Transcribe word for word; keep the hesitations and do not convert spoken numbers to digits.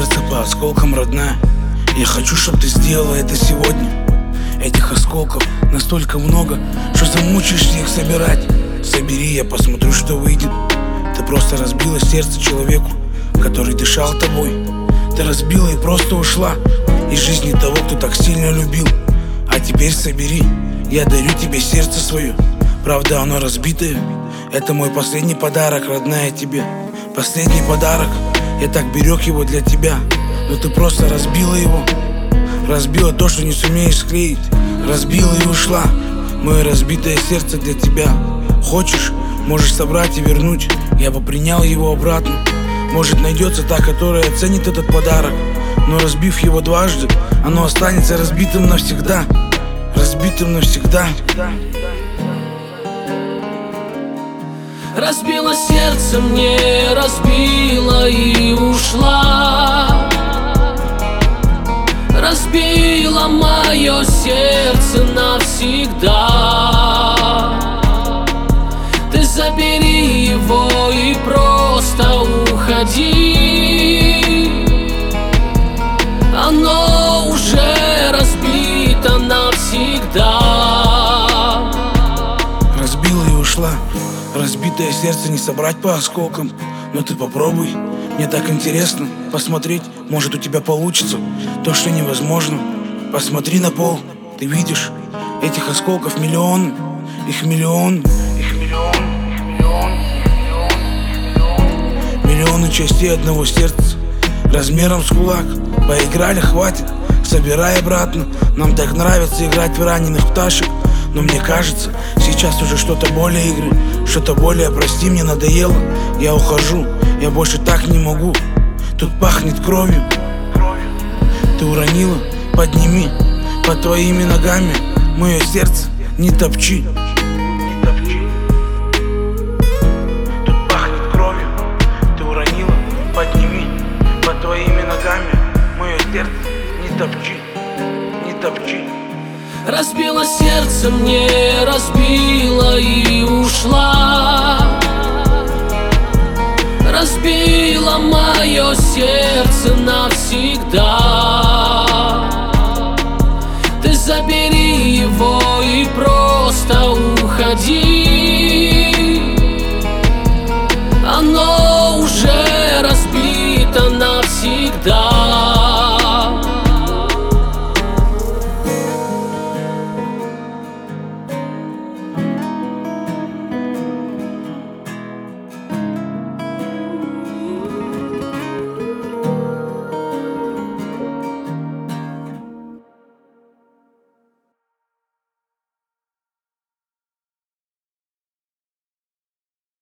сердце по осколкам, родная. Я хочу, чтоб ты сделала это сегодня. Этих осколков настолько много, что замучаешься их собирать. Собери, я посмотрю, что выйдет. Ты просто разбила сердце человеку, который дышал тобой. Ты разбила и просто ушла из жизни того, кто так сильно любил. А теперь собери, я дарю тебе сердце свое. Правда, оно разбитое. Это мой последний подарок, родная, тебе. Последний подарок. Я так берег его для тебя, но ты просто разбила его. Разбила то, что не сумеешь склеить. Разбила и ушла. Мое разбитое сердце для тебя. Хочешь, можешь собрать и вернуть. Я бы принял его обратно. Может, найдется та, которая оценит этот подарок. Но разбив его дважды, оно останется разбитым навсегда. Разбитым навсегда. Разбила сердце мне, разбила и ушла. Разбила мое сердце навсегда. Ты забери его и просто уходи. Оно уже разбито навсегда. Разбила и ушла. Разбитое сердце не собрать по осколкам. Но ты попробуй, мне так интересно посмотреть. Может, у тебя получится то, что невозможно. Посмотри на пол, ты видишь, этих осколков миллион. Их миллион. Их миллион. Их миллион. Миллионы частей одного сердца, размером с кулак. Поиграли, хватит, собирай обратно. Нам так нравится играть в раненых пташек. Но мне кажется, сейчас уже что-то более игры. Что-то более, прости, мне надоело. Я ухожу, я больше так не могу. Тут пахнет кровью. Ты уронила, подними. Под твоими ногами мое сердце не топчи. Тут пахнет кровью. Ты уронила, подними. Под твоими ногами мое сердце не топчи. Не топчи. Разбила сердце мне, разбила и ушла. Разбила мое сердце навсегда. Ты забери его и просто уходи. Оно уже разбито навсегда.